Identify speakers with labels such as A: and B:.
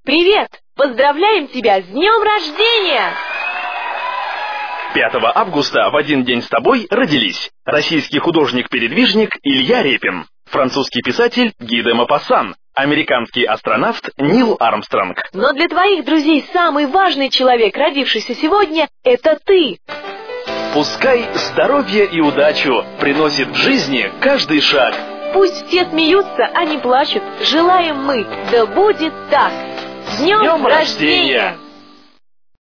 A: Привет! Поздравляем тебя с днем рождения!
B: 5 августа в один день с тобой родились российский художник-передвижник Илья Репин, французский писатель Ги де Мопассан, американский астронавт Нил Армстронг.
A: Но для твоих друзей самый важный человек, родившийся сегодня, это ты.
B: Пускай здоровье и удачу приносит в жизни каждый шаг.
A: Пусть все смеются, а не плачут. Желаем мы, да будет так. С днем рождения!